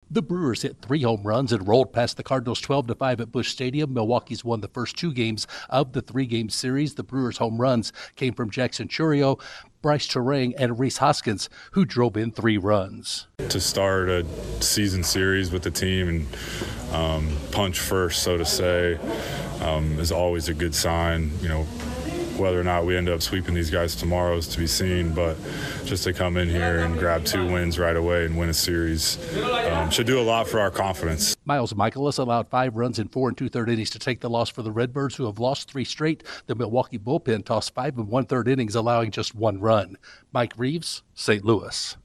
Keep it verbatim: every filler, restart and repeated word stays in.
The Brewers hit three home runs and rolled past the Cardinals twelve to five at Busch Stadium. Milwaukee's won the first two games of the three-game series. The Brewers' home runs came from Jackson Chourio, Bryce Turang, and Rhys Hoskins, who drove in three runs. To start a season series with the team and um, punch first, so to say, um, is always a good sign. You know, whether or not we end up sweeping these guys tomorrow is to be seen, but just to come in here and grab two wins right away and win a series um, should do a lot for our confidence. Miles Michaelis allowed five runs in four and two-third innings to take the loss for the Redbirds, who have lost three straight. The Milwaukee bullpen tossed five and one-third innings, allowing just one run. Mike Reeves, Saint Louis.